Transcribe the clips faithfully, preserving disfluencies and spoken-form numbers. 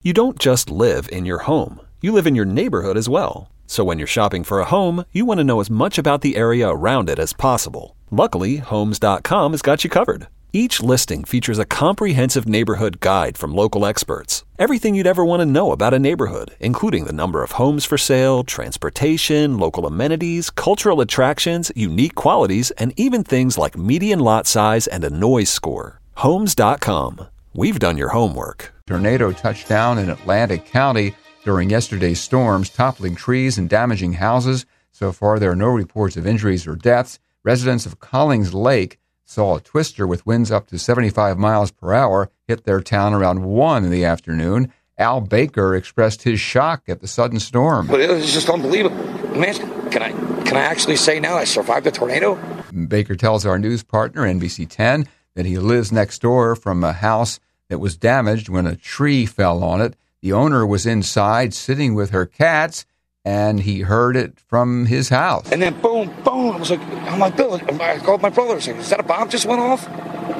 You don't just live in your home. You live in your neighborhood as well. So when you're shopping for a home, you want to know as much about the area around it as possible. Luckily, Homes dot com has got you covered. Each listing features a comprehensive neighborhood guide from local experts. Everything you'd ever want to know about a neighborhood, including the number of homes for sale, transportation, local amenities, cultural attractions, unique qualities, and even things like median lot size and a noise score. Homes dot com. We've done your homework. Tornado touched down in Atlantic County during yesterday's storms, toppling trees and damaging houses. So far, there are no reports of injuries or deaths. Residents of Collings Lake saw a twister with winds up to seventy-five miles per hour hit their town around one in the afternoon. Al Baker expressed his shock at the sudden storm. But it was just unbelievable. Man, can I can I actually say now I survived the tornado? Baker tells our news partner, N B C ten, that he lives next door from a house that was damaged when a tree fell on it. The owner was inside sitting with her cats, and he heard it from his house. And then boom, boom. I was like, I'm like, Bill, I called my brother. I was like, is that a bomb just went off?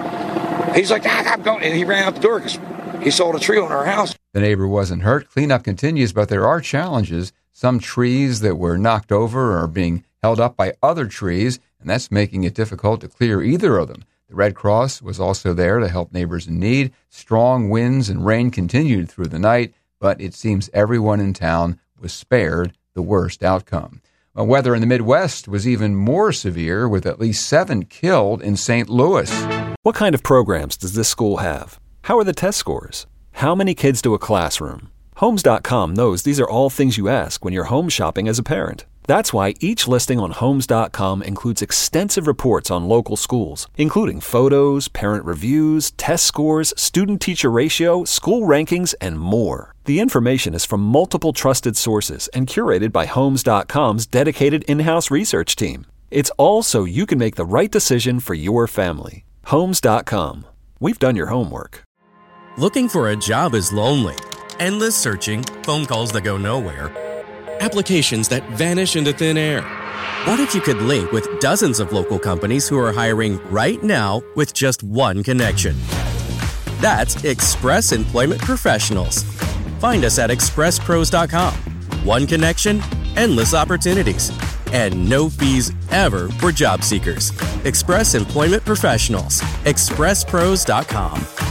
He's like, ah, I'm going. And he ran out the door because he saw the tree on our house. The neighbor wasn't hurt. Cleanup continues, but there are challenges. Some trees that were knocked over are being held up by other trees, and that's making it difficult to clear either of them. The Red Cross was also there to help neighbors in need. Strong winds and rain continued through the night, but it seems everyone in town was spared the worst outcome. Well, weather in the Midwest was even more severe, with at least seven killed in Saint Louis. What kind of programs does this school have? How are the test scores? How many kids do a classroom? Homes dot com knows these are all things you ask when you're home shopping as a parent. That's why each listing on Homes dot com includes extensive reports on local schools, including photos, parent reviews, test scores, student-teacher ratio, school rankings, and more. The information is from multiple trusted sources and curated by Homes dot com's dedicated in-house research team. It's all so you can make the right decision for your family. Homes dot com. We've done your homework. Looking for a job is lonely. Endless searching, phone calls that go nowhere, applications that vanish into thin air. What if you could link with dozens of local companies who are hiring right now with just one connection? That's Express Employment Professionals. Find us at express pros dot com. One connection, endless opportunities, and no fees ever for job seekers. Express Employment Professionals. express pros dot com.